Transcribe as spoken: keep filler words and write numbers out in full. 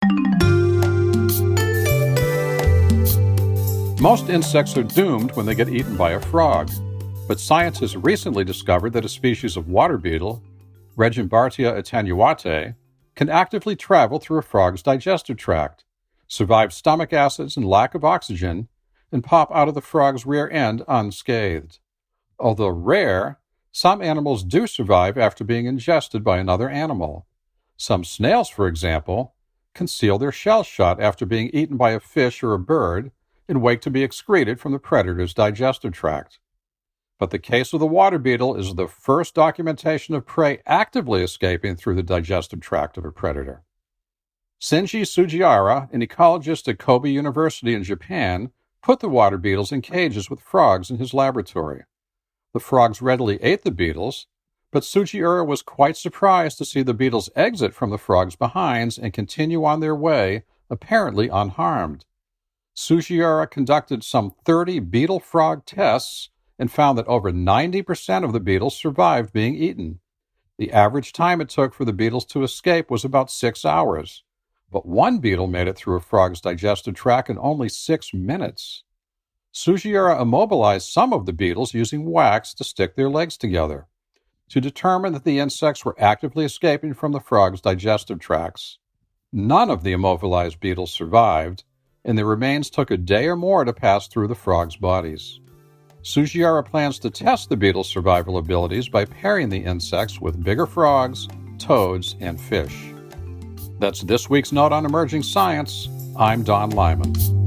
Most insects are doomed when they get eaten by a frog, but scientists recently discovered that a species of water beetle, Regimbartia attenuate, can actively travel through a frog's digestive tract, survive stomach acids and lack of oxygen, and pop out of the frog's rear end unscathed. Although rare, some animals do survive after being ingested by another animal. Some snails, for example, can seal their shells shut after being eaten by a fish or a bird and wait to be excreted from the predator's digestive tract. But the case of the water beetle is the first documentation of prey actively escaping through the digestive tract of a predator. Shinji Sugiura, an ecologist at Kobe University in Japan, put the water beetles in cages with frogs in his laboratory. The frogs readily ate the beetles, but Sugiura was quite surprised to see the beetles exit from the frogs' behinds and continue on their way, apparently unharmed. Sugiura conducted some thirty beetle-frog tests and found that over ninety percent of the beetles survived being eaten. The average time it took for the beetles to escape was about six hours, but one beetle made it through a frog's digestive tract in only six minutes. Sugiura immobilized some of the beetles using wax to stick their legs together, to determine that the insects were actively escaping from the frog's digestive tracts. None of the immobilized beetles survived, and their remains took a day or more to pass through the frogs' bodies. Sugiura plans to test the beetles' survival abilities by pairing the insects with bigger frogs, toads, and fish. That's this week's Note on Emerging Science. I'm Don Lyman.